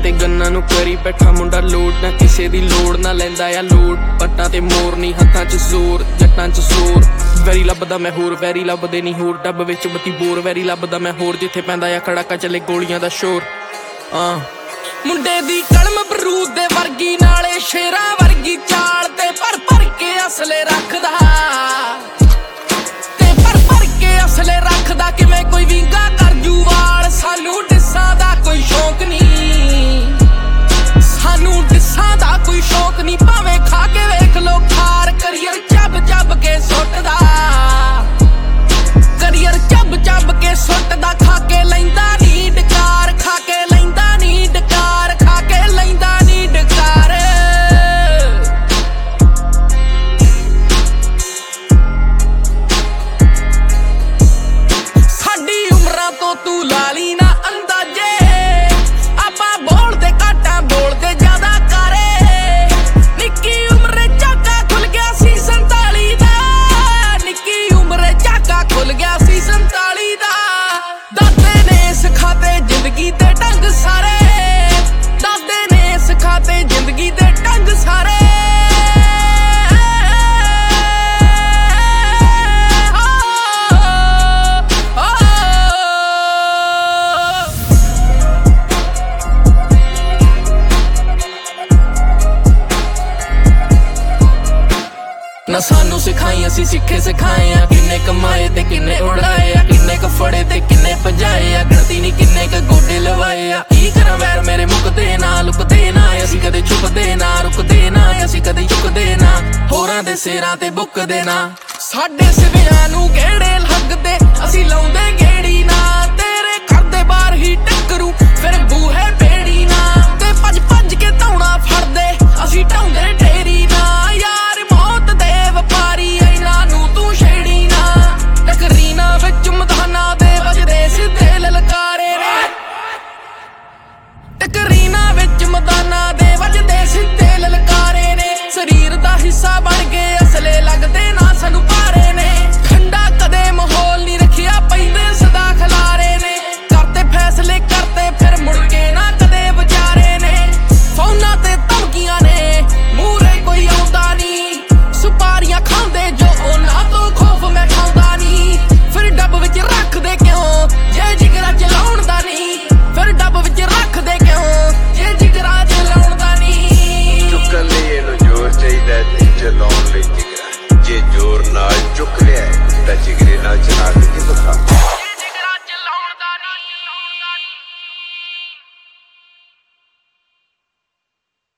ते गन्ना नू करी बैठा मुंडा लोड ना किसे दी लोड़ ना लैंदा आ लोड पट्टां ते मोर नी हत्थां च जोर जट्टां च जोर वैरी लभदा मैं होर वैरी लभदे नी होर डब विच बत्ती बोर वैरी लभदा मैं होर जिथे पैंदा आ खड़ाका चले गोलियां दा शोर मुंडे दी कलम बरूद दे वर्गी नाले शेरां वर्गी चाल ते भर के असले रखदा ते भर के असले रखदा किवें कोई विंगा कर जू वाल सानू डिस्सां दा कोई शौक नी सानू डिस्सां दा कोई शौक नी भावें खा के वेख लो खार करियर चब के सुटदा करियर चब के सुटदा खा के लैंदा नी डकार खा के लैंदा नी डकार खा के लैंदा नी डकार साडी उमरां तो तू लाली ना अंदाजे आपां बोलदे घाटां बोलदे ज्यादा करे निक्की उमरे झाका खुल गया सी 47 दा निक्की उमरे झाका खुल गया सी 47 दा दादे ने सिखाते जिंदगी दे ढंग सारे दादे ने सिखाते जिंदगी दे ढंग सारे ना सानू सिखाई असी सिखे सिखाए आ किन्ने कमाए ते किन्ने उड़ाए आ किन्ने क फड़े ते किन्ने भजाए आ गिनती नी किन्ने क गोडे लवाए आ की करा वैर मेरे मुकदे ना लुकदे ना असी कदे छुपदे ना रुकदे ना असी कदे झुकदे ना होरां दे सिरां ते बुकदे ना साडे सिवियां नू गेड़े लगदे असी लाउंदे गेड़ी ना तेरे घर दे बाहर ही टक्करू फिर बूहे बेड़ी ना ते भज के धौणा फड़दे असी ढाउंदे ढेरी ना यार मौत दे वपारी ऐना नू तू छेड़ी ना टकरीना विच मदाना दे वजदे सिद्धे ललकारे ने टकरीना विच मदाना दे वजदे सिद्धे ललकारे ने शरीर दा हिस्सा बन गए असले लगदे ना सानू भारे ने ठंडा कदे माहौल नी रखिया पैंदे सदा खलारे ने करते फैसले करते फिर मुड़ के ना कदे विचारे ने फौना ते धमकियां ने मूरे कोई आउंदा नी सुपारियां खांदे जो ओना तो खौफ मैं खांदा नी फिर डब विच रख दे क्यों जे जिगरा चलाउण दा नी फिर डब विच रख दे